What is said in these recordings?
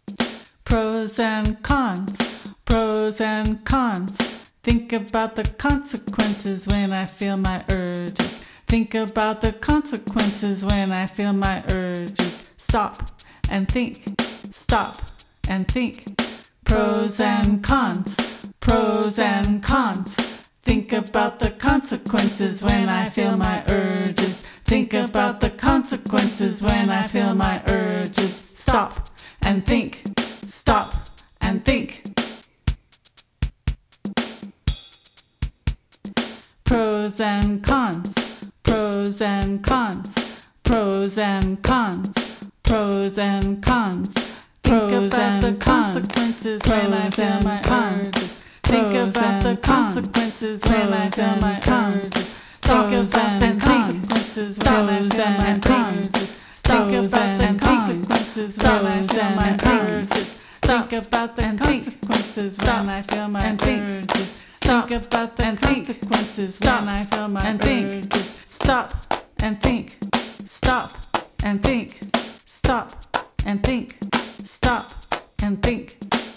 Pros and cons, pros and cons. Think about the consequences when I feel my urges. Think about the consequences when I feel my urges. Stop and think, stop and think. Pros and cons, pros and cons. Think about the consequences when I feel my urges. Think about the consequences when I feel my urges. Stop and think, stop and think. Pros and cons, pros and cons, pros and cons, pros and cons. Think about the consequences when I feel my urges. Think about the consequences when I feel my urges. Think about the consequences when I feel my urges. Think about the consequences when I feel my urges. Think about the consequences when I feel my urges. Think about the consequences when I feel my urges. Stop and think. Stop and think. Stop and think. Stop and think.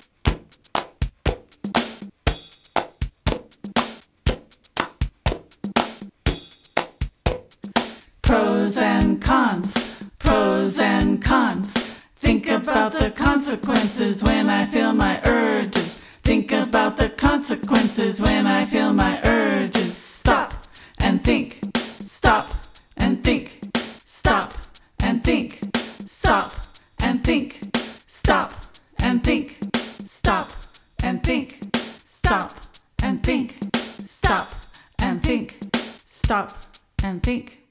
Pros and cons, pros and cons. Think about the consequences when I feel my urges. Think about the consequences when I feel my urges. Stop and think, stop and think, stop and think, stop and think, stop and think, stop and think, stop and think, stop and think, stop and think.